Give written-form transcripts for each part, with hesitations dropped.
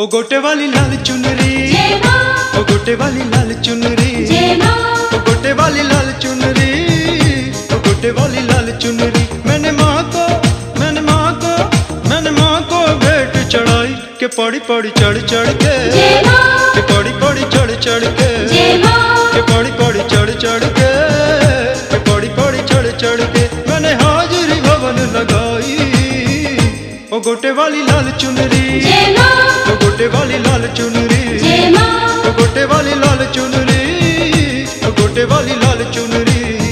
ओ गोटे वाली लाल चुनरी, ओ गोटे वाली लाल चुनरी, ओ गोटे वाली लाल चुनरी, ओ गोटे वाली लाल चुनरी। मैंने माँ को भेंट चढ़ाई के पड़ी पड़ी चढ़ चढ़ के, के पड़ी पड़ी चढ़ चढ़ के, के पड़ी पड़ी चढ़ चढ़ के, के पड़ी पड़ी चढ़ चढ़ के। मैंने हाजिरी भवन लगाई ओ गोटे वाली लाल चुनरी, ओ गोटे वाली लाल चुनरी, ओ गोटे वाली लाल चुनरी, ओ गोटे वाली लाल चुनरी।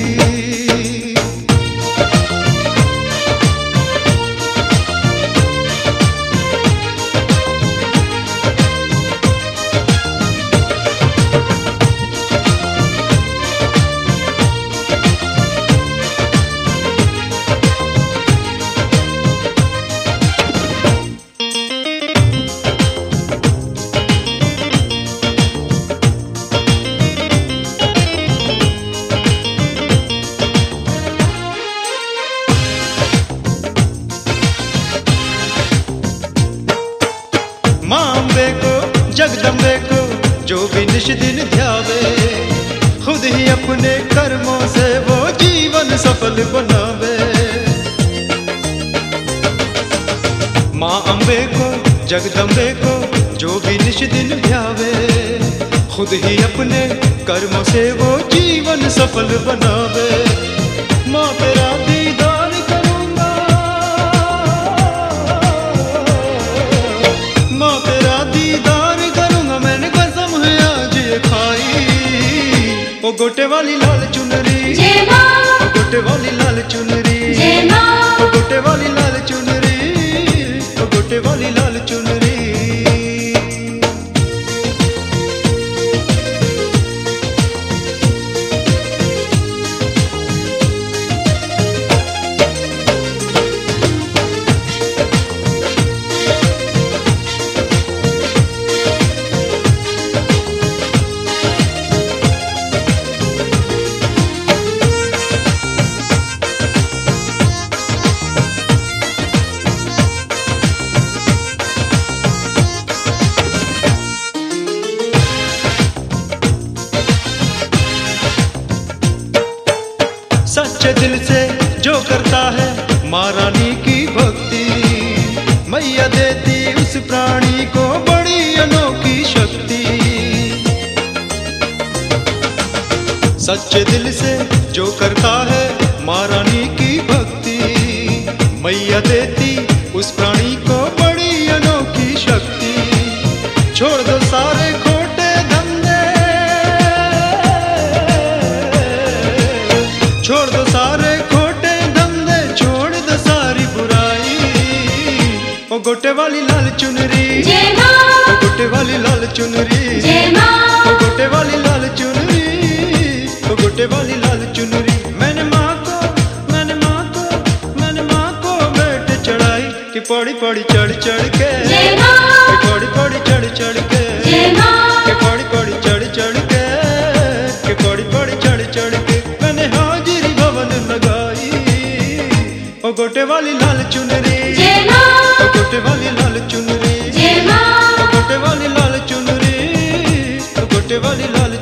मांबे को जगदम्बे को जो भी निश दिन ध्यावे, खुद ही अपने कर्मों से वो जीवन सफल बनावे। माँ अम्बे को जगदम्बे को जो भी निश दिन ध्यावे, खुद ही अपने कर्मों से वो जीवन सफल बनावे। माँ तेरा दीदार करूंगा, माँ तेरा दीदार करूंगा, मैंने कसम है आज ये खाई। ओ गोटे वाली लाल चुनरी, ओ गोटे वाली लाल चुनरी, ओ गोटे वाली लाल चुनरी, ओ गोटे वाली लाल चुनरी। सच्चे दिल से जो करता है माँ रानी की भक्ति, मैया देती उस प्राणी को बड़ी अनोखी शक्ति। सच्चे दिल से जो करता है माँ रानी की भक्ति, मैया देती उस प्राणी को बड़ी अनोखी शक्ति। छोड़ दो सारे खोटे धंधे, छोड़ दो सारे खोटे धंधे, छोड़ दो सारी बुराई। ओ गोटे वाली लाल चुनरी, ओ गोटे वाली लाल चुनरी, ओ गोटे वाली लाल चुनरी, ओ गोटे वाली लाल चुनरी। मैंने माँ को भेंट चढ़ाई कि पड़ी पड़ी चढ़ चढ़ के, कि पड़ी पड़ी चढ़ चढ़ के, कि पड़ी पड़ी चढ़ चढ़ के, कि पड़ी पड़ी चढ़ चढ़ के। मैंने हाजिरी भवन लगाई ओ गोटे वाली लाल चुनरी, ओ गोटे वाली लाल चुनरी, ओ गोटे वाली लाल चुनरी, ओ गोटे वाली लाल